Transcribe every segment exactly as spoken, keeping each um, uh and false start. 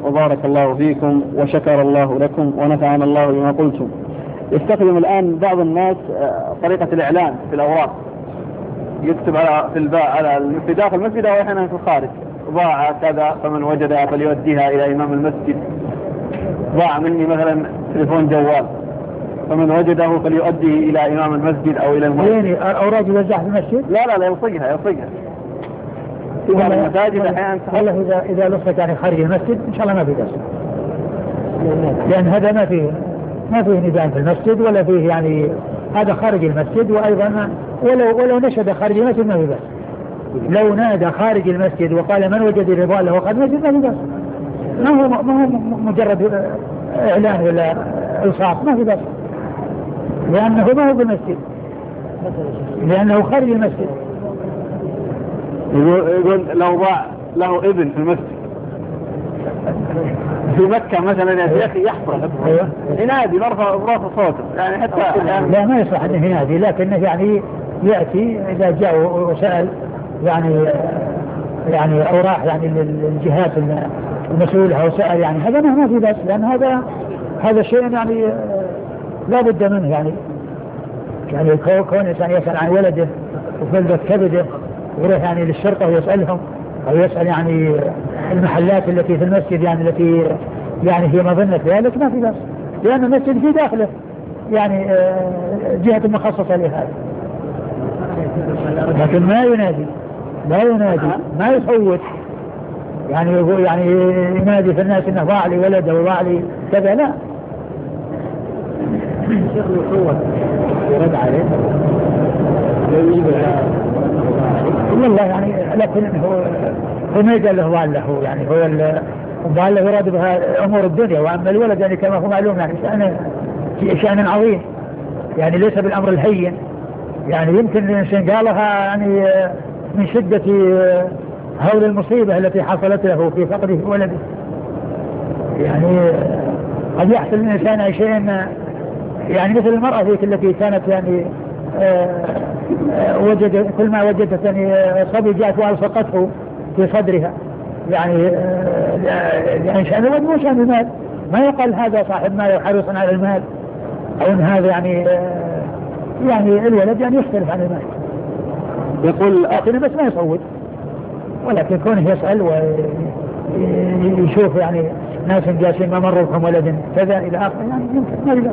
وبارك الله فيكم وشكر الله لكم ونفعنا الله بما قلتم. يستخدم الآن بعض الناس طريقة الإعلان في الأوراق، يكتب على في الباء على في داخل المسجد أو أحيانا في الخارج: ضاع كذا فمن وجدها فليؤديها إلى إمام المسجد. ضاع مني مثلا تليفون جوال فمن وجده فليؤديه إلى إمام المسجد أو إلى المسجد. يعني الأوراق يوزعها في المسجد؟ لا لا لا يلصقها يلصقها في بعض المساجد أحيانا. والله إذا إذا لصق يعني خارج المسجد إن شاء الله ما في بأس، لأن هذا ما فيه ما فيه نداء في المسجد ولا فيه يعني هذا خارج المسجد. وأيضا ولو ولو نشد خارج المسجد ما في بأس. لو نادى خارج المسجد وقال من وجد رضا له خارج المسجد ما في بأس. ما هو ما هو مجرد إعلان ولا إلصاق، ما في بأس، لأنه ما هو بالمسجد، لأنه خارج المسجد. يقول لو ضاع له ابن في المسجد في مكة مثلا يا أخي يحفر ينادي برفع برفع صوته يعني حتى يعني لا ما يصح أنه ينادي، لكنه يعني يأتي إذا جاء وسأل يعني يعني أو راح يعني للجهات المسؤولة أو سأل يعني هذا ما في بس، لأن هذا هذا شيء يعني لا بد منه. يعني يعني كون إنسان يسأل عن ولده وفلذة كبده ويروح يعني للشرطة ويسألهم أو يسأل يعني المحلات التي في المسجد يعني التي يعني هي مظنة ذلك ما في بس، لأن المسجد في داخله يعني جهة مخصصة لهذا. لكن ما ينادي لا ينادي ما يصوت يعني يقول يعني ينادي في الناس انه ضاع لي ولد او ضاع لي كذا، لا. الشيخ يصوت يرد عليه والله يعني لكن هو هو ما يقال له ضال له، يعني هو الضال له يراد بها امور الدنيا، واما الولد يعني كما هو معلوم يعني شأن شأن عظيم يعني ليس بالامر الهين. يعني يمكن الانسان قالها يعني من شدة هول المصيبة التي حصلت له في فقده ولده. يعني قد يحصل الإنسان شيء يعني مثل المرأة ذيك التي كانت يعني وجد كل ما وجدت يعني صبي جاءت وألصقته في صدرها يعني يعني شأن الولد مو شأن المال، ما يقال هذا صاحب مال وحريص على المال أو إن هذا يعني يعني الولد يعني يختلف عن المال. يقول لكن بس ما يصوت، ولكن كونه يسأل ويشوف يعني ناس جالسين ما مروا بهم ولد كذا إلى آخر يعني يمكن ما يبقى.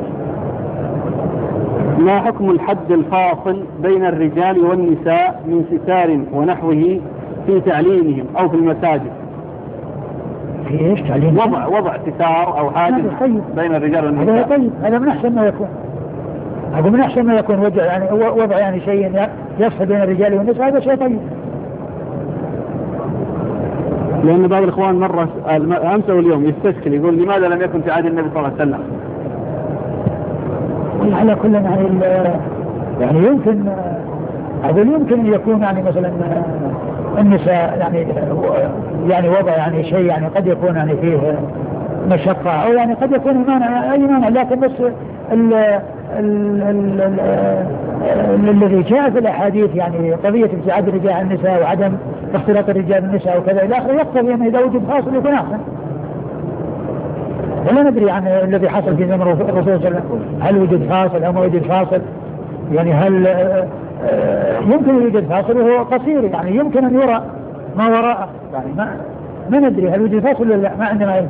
ما حكم الحد الفاصل بين الرجال والنساء من ستار ونحوه في تعليمهم أو في المساجد؟ في إيش تعليم؟ وضع وضع ستار أو حاجز طيب. بين الرجال والنساء. هذا طيب، هذا من أحسن ما يكون. أقول من أحسن ما يكون وضع يعني وضع يعني شيء يفصل بين الرجال والنساء، هذا شيء طيب. لأن بعض الإخوان مرة أمس واليوم يستشكل يقول لماذا لم يكن في عهد النبي صلى الله عليه وسلم؟ على كل يعني يعني يمكن أقول يمكن أن يكون يعني مثلا النساء يعني يعني وضع يعني شيء يعني قد يكون يعني فيه مشقة أو يعني قد يكون مانع أي مانع، لكن بس ال ال ال ال الذي جاء في الأحاديث يعني قضية ابتعاد الرجال عن النساء وعدم اختلاط الرجال بالنساء وكذا إلى آخره يقتضي أن إذا وجد فاصل يكون أحسن. ولا ندري عن الذي حصل في زمن الرسول صلى الله عليه وسلم، هل وجد فاصل أو ما وجد فاصل؟ يعني هل يمكن أن يوجد فاصل وهو قصير يعني يمكن أن يرى ما وراءه، يعني ما ما ندري هل وجد فاصل ولا لا، ما عندنا علم.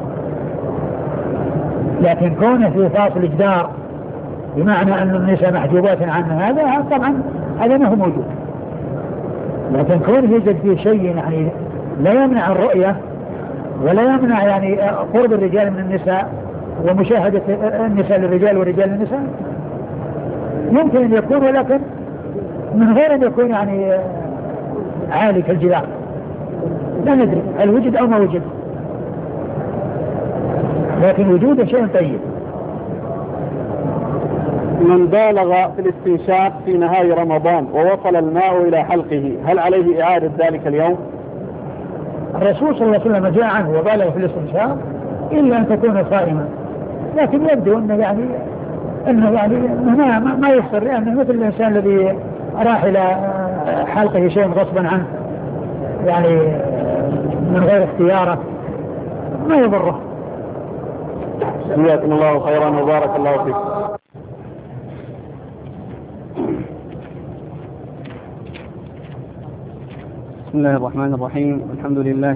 لكن كونه في فاصل جدار بمعنى أن النساء محجوبات عنه هذا طبعا هذا ما هو موجود. لكن كونه يوجد فيه شيء يعني لا يمنع الرؤية ولا يمنع يعني قرب الرجال من النساء ومشاهدة النساء للرجال والرجال للنساء يمكن أن يكون، ولكن من غير أن يكون يعني عالي كالجدار. لا ندري هل وجد أو ما وجد، لكن وجوده شيء طيب. من بالغ في الاستنشاق في نهاية رمضان ووصل الماء إلى حلقه هل عليه إعادة ذلك اليوم؟ الرسول صلى الله عليه وسلم جاء عنه وبالغ في الاستنشاق إلا أن تكون صائما، لكن يبدو أنه يعني أنه يعني ما ما يفطر، لأنه مثل الإنسان الذي راح إلى حلقه شيء غصبا عنه يعني من غير اختياره ما يضره. جزاكم الله خيرا وبارك الله فيك. بسم الله الرحمن الرحيم. الحمد لله